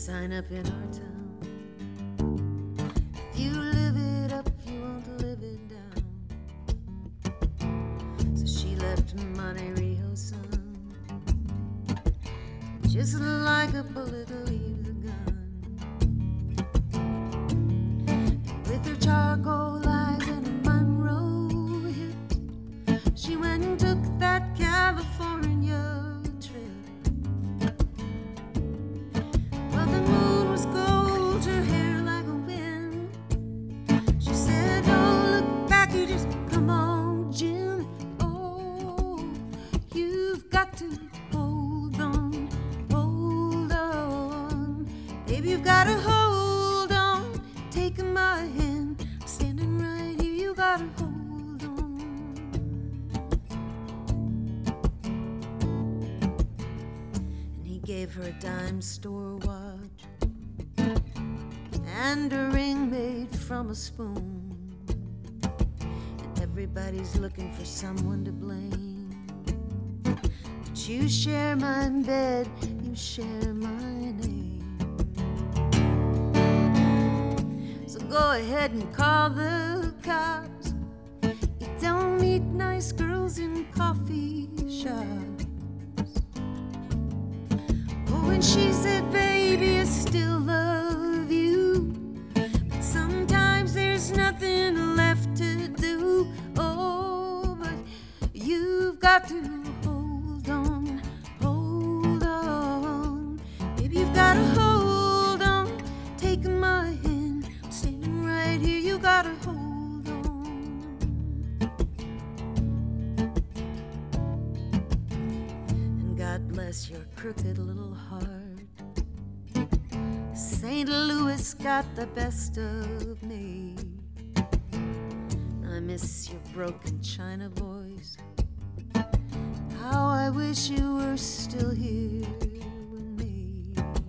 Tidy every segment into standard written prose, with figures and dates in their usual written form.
sign up in our town. If you live it up, you won't live it down. So she left Monte Rio Sun, just like a bullet leaves a gun. And with her charcoal eyes and a Monroe hit, she went and took that California trip. Well, the moon was gold, her hair like a wind. She said, oh, look back, you just come on, Jim. Oh, you've got to hold on, hold on. Baby, you've got to hold on, take my hand. I'm standing right here, you got to hold on. Gave her a dime store watch and a ring made from a spoon. And everybody's looking for someone to blame, but you share my bed, you share my name. So go ahead and call the cops. You don't meet nice girls in coffee shops. When she said, baby, I still love you, but sometimes there's nothing left to do. Oh, but you've got to hold on, hold on. Baby, you've got to hold on, take my hand. I'm standing right here, you got to hold on. And God bless your crooked little heart. St. Louis got the best of me. I miss your broken China voice. How I wish you were still here with me.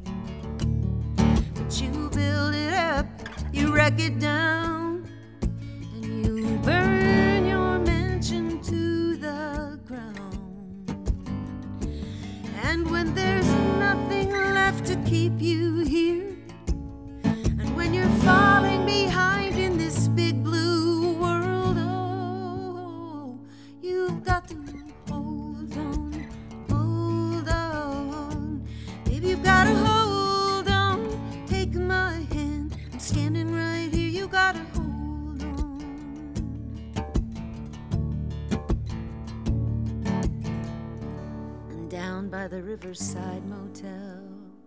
But you build it up, you wreck it down, and you burn your mansion to the ground. And when there's nothing left to keep you here, when you're falling behind in this big blue world, oh, you've got to hold on, hold on. Baby, you've got to hold on, take my hand. I'm standing right here, you got to hold on. And down by the Riverside Motel,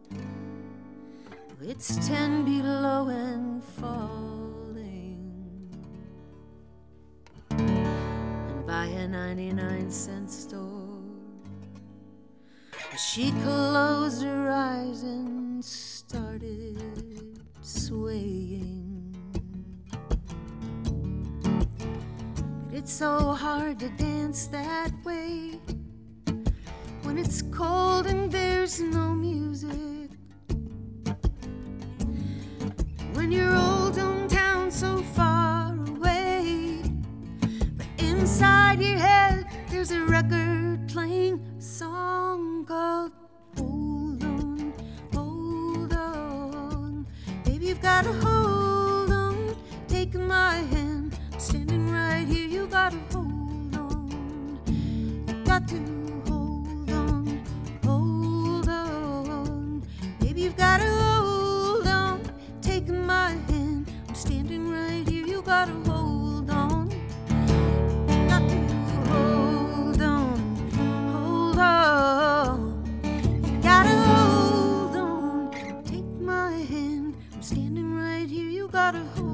it's 10 below and falling, and by a 99-cent store, she closed her eyes and started swaying. But it's so hard to dance that way when it's cold and there's no music. When your old hometown so far away, but inside your head there's a record playing a song called Hold On, Hold On. Baby, you've got to hold on, take my hand. I'm standing right here, you got to hold on. You got to hold on, hold on. Baby, you've got to hold on, take my hand. I'm standing right here, you gotta hold on. You got to hold on, hold on. You gotta hold on, take my hand. I'm standing right here, you gotta hold on.